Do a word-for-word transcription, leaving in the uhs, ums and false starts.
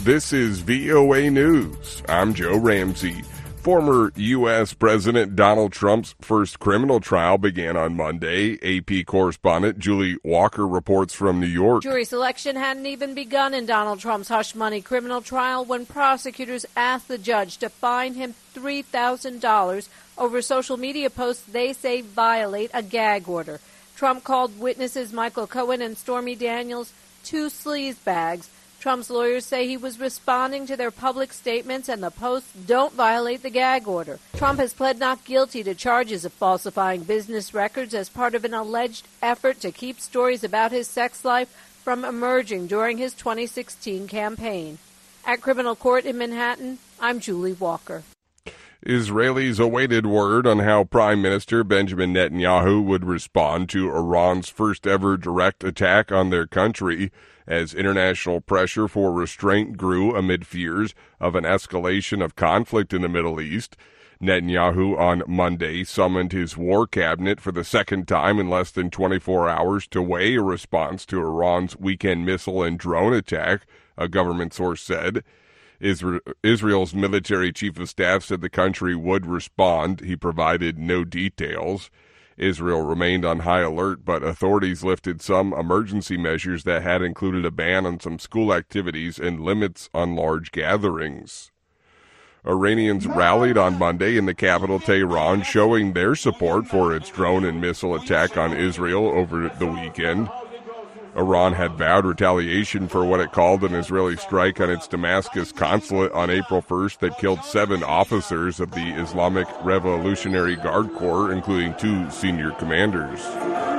This is V O A News. I'm Joe Ramsey. Former U S. President Donald Trump's first criminal trial began on Monday. A P correspondent Julie Walker reports from New York. Jury selection hadn't even begun in Donald Trump's hush money criminal trial when prosecutors asked the judge to fine him three thousand dollars over social media posts they say violate a gag order. Trump called witnesses Michael Cohen and Stormy Daniels two sleazebags. Trump's lawyers say he was responding to their public statements and the posts don't violate the gag order. Trump has pled not guilty to charges of falsifying business records as part of an alleged effort to keep stories about his sex life from emerging during his twenty sixteen campaign. At criminal court in Manhattan, I'm Julie Walker. Israelis awaited word on how Prime Minister Benjamin Netanyahu would respond to Iran's first-ever direct attack on their country as international pressure for restraint grew amid fears of an escalation of conflict in the Middle East. Netanyahu on Monday summoned his war cabinet for the second time in less than twenty-four hours to weigh a response to Iran's weekend missile and drone attack, a government source said. Israel's military chief of staff said the country would respond. He provided no details. Israel remained on high alert, but authorities lifted some emergency measures that had included a ban on some school activities and limits on large gatherings. Iranians rallied on Monday in the capital Tehran, showing their support for its drone and missile attack on Israel over the weekend. Iran had vowed retaliation for what it called an Israeli strike on its Damascus consulate on April first that killed seven officers of the Islamic Revolutionary Guard Corps, including two senior commanders.